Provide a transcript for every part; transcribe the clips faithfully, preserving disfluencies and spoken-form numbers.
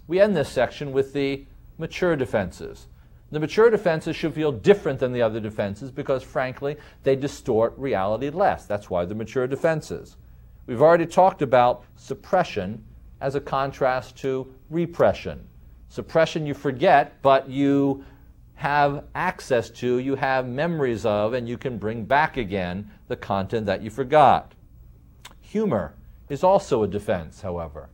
we end this section with the mature defenses. The mature defenses should feel different than the other defenses because, frankly, they distort reality less. That's why they're mature defenses. We've already talked about suppression as a contrast to repression. Suppression you forget, but you have access to, you have memories of, and you can bring back again the content that you forgot. Humor is also a defense, however.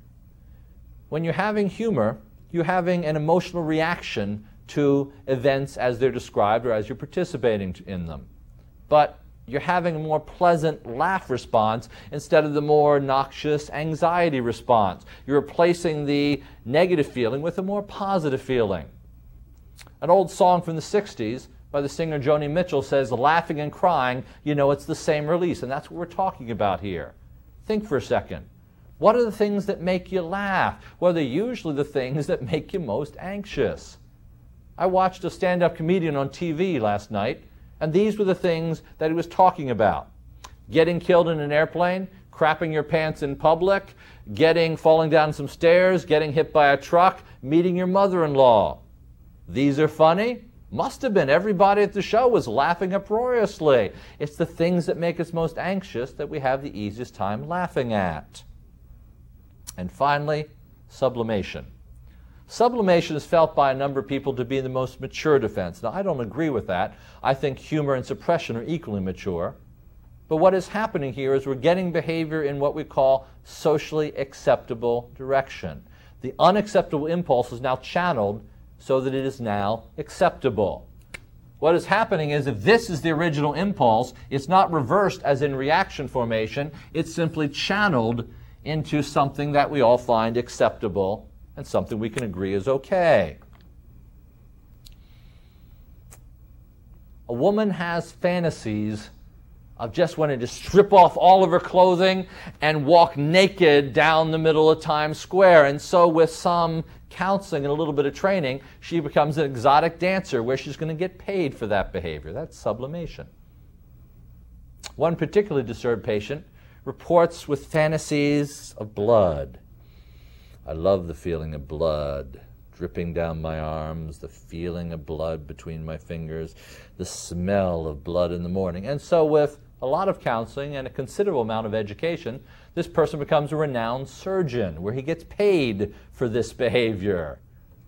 When you're having humor, you're having an emotional reaction to events as they're described or as you're participating in them. But you're having a more pleasant laugh response instead of the more noxious anxiety response. You're replacing the negative feeling with a more positive feeling. An old song from the sixties by the singer Joni Mitchell says, laughing and crying, you know it's the same release. And that's what we're talking about here. Think for a second. What are the things that make you laugh? Well, they're usually the things that make you most anxious. I watched a stand-up comedian on T V last night, and these were the things that he was talking about. Getting killed in an airplane, crapping your pants in public, getting, falling down some stairs, getting hit by a truck, meeting your mother-in-law. These are funny? Must have been. Everybody at the show was laughing uproariously. It's the things that make us most anxious that we have the easiest time laughing at. And finally, sublimation. Sublimation is felt by a number of people to be the most mature defense. Now, I don't agree with that. I think humor and suppression are equally mature. But what is happening here is we're getting behavior in what we call socially acceptable direction. The unacceptable impulse is now channeled so that it is now acceptable. What is happening is if this is the original impulse, it's not reversed as in reaction formation. It's simply channeled into something that we all find acceptable and something we can agree is okay. A woman has fantasies of just wanting to strip off all of her clothing and walk naked down the middle of Times Square. And so with some counseling and a little bit of training, she becomes an exotic dancer where she's going to get paid for that behavior. That's sublimation. One particularly disturbed patient reports with fantasies of blood. I love the feeling of blood dripping down my arms, the feeling of blood between my fingers, the smell of blood in the morning. And so with a lot of counseling and a considerable amount of education, this person becomes a renowned surgeon where he gets paid for this behavior.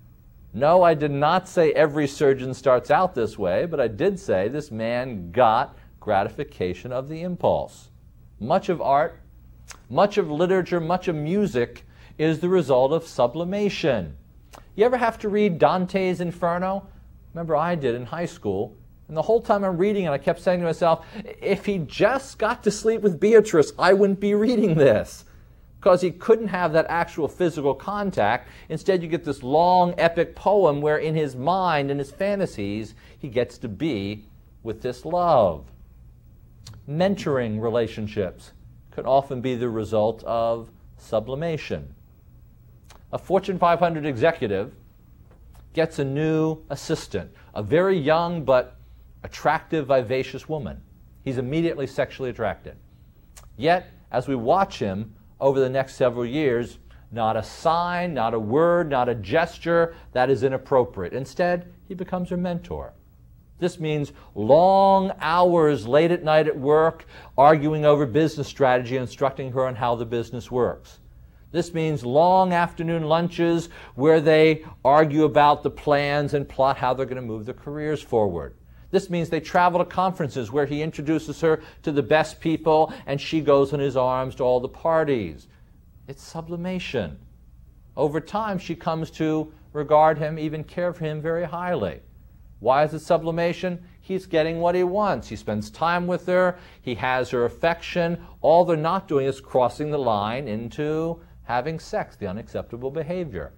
No, I did not say every surgeon starts out this way, but I did say this man got gratification of the impulse. Much of art, much of literature, much of music is the result of sublimation. You ever have to read Dante's Inferno? Remember I did in high school. And the whole time I'm reading it, I kept saying to myself, if he just got to sleep with Beatrice, I wouldn't be reading this. Because he couldn't have that actual physical contact. Instead, you get this long, epic poem where in his mind and his fantasies, he gets to be with this love. Mentoring relationships can often be the result of sublimation. A Fortune five hundred executive gets a new assistant, a very young but attractive, vivacious woman. He's immediately sexually attracted. Yet, as we watch him over the next several years, not a sign, not a word, not a gesture that is inappropriate. Instead, he becomes her mentor. This means long hours late at night at work, arguing over business strategy, instructing her on how the business works. This means long afternoon lunches where they argue about the plans and plot how they're going to move their careers forward. This means they travel to conferences where he introduces her to the best people and she goes in his arms to all the parties. It's sublimation. Over time, she comes to regard him, even care for him very highly. Why is it sublimation? He's getting what he wants. He spends time with her. He has her affection. All they're not doing is crossing the line into having sex, the unacceptable behavior.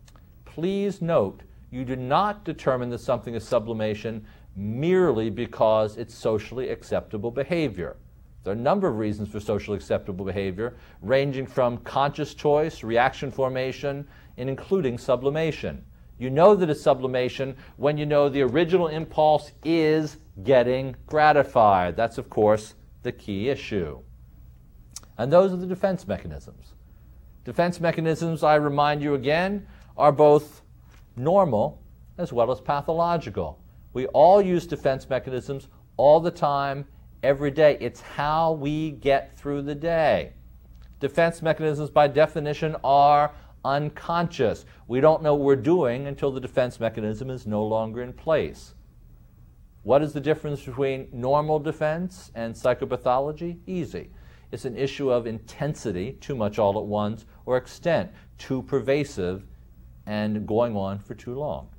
Please note, you do not determine that something is sublimation merely because it's socially acceptable behavior. There are a number of reasons for socially acceptable behavior, ranging from conscious choice, reaction formation, and including sublimation. You know that it's sublimation when you know the original impulse is getting gratified. That's, of course, the key issue. And those are the defense mechanisms. Defense mechanisms, I remind you again, are both normal as well as pathological. We all use defense mechanisms all the time, every day. It's how we get through the day. Defense mechanisms, by definition, are unconscious. We don't know what we're doing until the defense mechanism is no longer in place. What is the difference between normal defense and psychopathology? Easy. It's an issue of intensity, too much all at once, or extent, too pervasive and going on for too long.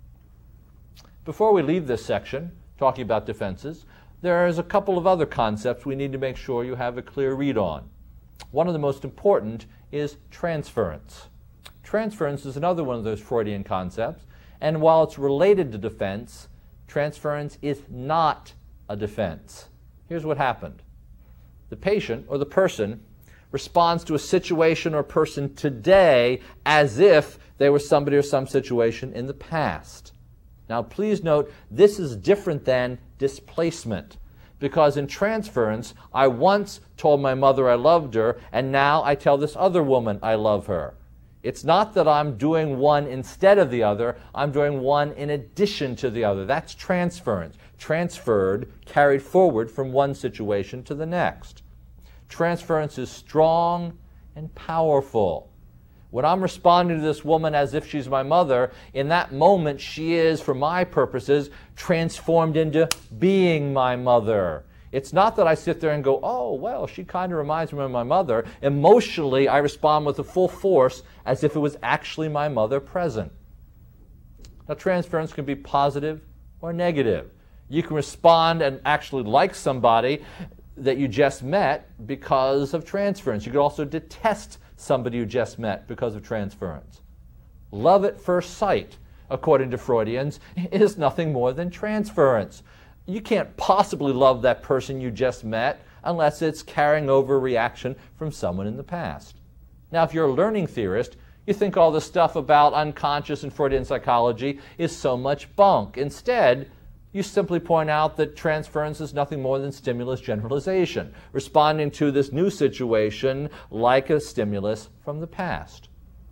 Before we leave this section, talking about defenses, there's a couple of other concepts we need to make sure you have a clear read on. One of the most important is transference. Transference is another one of those Freudian concepts, and while it's related to defense, transference is not a defense. Here's what happened. The patient or the person responds to a situation or person today as if they were somebody or some situation in the past. Now please note, this is different than displacement, because in transference, I once told my mother I loved her, and now I tell this other woman I love her. It's not that I'm doing one instead of the other, I'm doing one in addition to the other. That's transference. Transferred, carried forward from one situation to the next. Transference is strong and powerful. When I'm responding to this woman as if she's my mother, in that moment she is, for my purposes, transformed into being my mother. It's not that I sit there and go, oh, well, she kind of reminds me of my mother. Emotionally, I respond with a full force as if it was actually my mother present. Now, transference can be positive or negative. You can respond and actually like somebody that you just met because of transference. You could also detest somebody you just met because of transference. Love at first sight, according to Freudians, is nothing more than transference. You can't possibly love that person you just met unless it's carrying over a reaction from someone in the past. Now, if you're a learning theorist, you think all this stuff about unconscious and Freudian psychology is so much bunk. Instead, you simply point out that transference is nothing more than stimulus generalization, responding to this new situation like a stimulus from the past.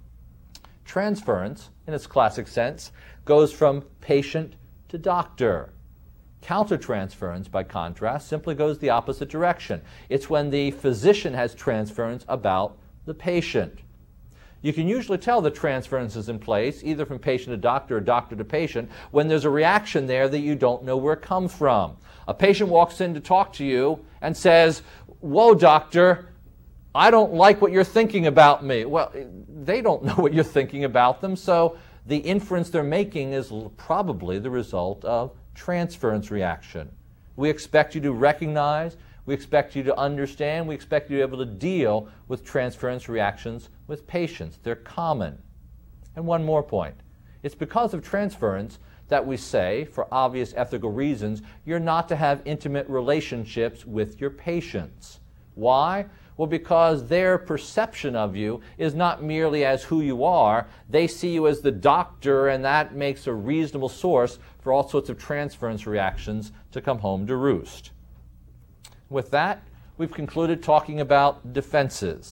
Transference, in its classic sense, goes from patient to doctor. Countertransference, by contrast, simply goes the opposite direction. It's when the physician has transference about the patient. You can usually tell the transference is in place, either from patient to doctor or doctor to patient, when there's a reaction there that you don't know where it comes from. A patient walks in to talk to you and says, whoa, doctor, I don't like what you're thinking about me. Well, they don't know what you're thinking about them, so the inference they're making is probably the result of transference reaction. We expect you to recognize, we expect you to understand, we expect you to be able to deal with transference reactions with patients. They're common. And one more point. It's because of transference that we say, for obvious ethical reasons, you're not to have intimate relationships with your patients. Why? Well, because their perception of you is not merely as who you are. They see you as the doctor, and that makes a reasonable source for all sorts of transference reactions to come home to roost. With that, we've concluded talking about defenses.